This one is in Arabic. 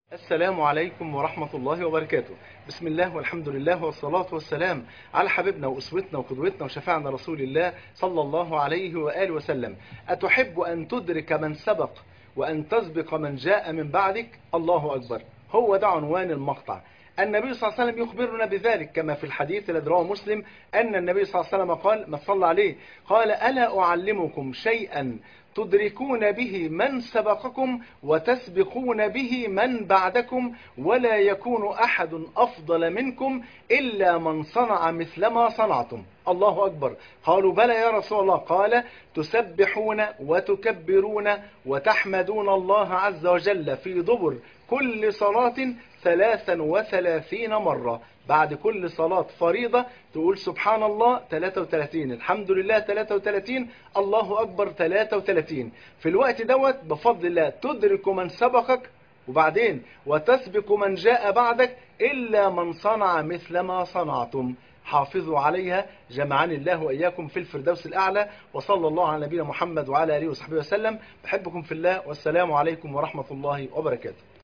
السلام عليكم ورحمة الله وبركاته. بسم الله والحمد لله والصلاة والسلام على حبيبنا وأسوتنا وقدوتنا وشفاعنا رسول الله صلى الله عليه وآله وسلم. أتحب أن تدرك من سبق وأن تسبق من جاء من بعدك؟ الله أكبر، هو ده عنوان المقطع. النبي صلى الله عليه وسلم يخبرنا بذلك كما في الحديث الذي رواه مسلم أن النبي صلى الله عليه وسلم قال، ما صلى عليه، قال: ألا أعلمكم شيئا تدركون به من سبقكم وتسبقون به من بعدكم ولا يكون أحد أفضل منكم إلا من صنع مثل ما صنعتم؟ الله أكبر. قالوا: بلى يا رسول الله. قال: تسبحون وتكبرون وتحمدون الله عز وجل في دبر كل صلاة 33 مرة. بعد كل صلاة فريضة تقول سبحان الله 33، الحمد لله 33، الله أكبر 33. في الوقت دوت بفضل الله تدرك من سبقك، وبعدين وتسبق من جاء بعدك إلا من صنع مثل ما صنعتم. حافظوا عليها، جمعني الله وإياكم في الفردوس الأعلى. وصلى الله على نبينا محمد وعلى آله وصحبه وسلم. بحبكم في الله، والسلام عليكم ورحمة الله وبركاته.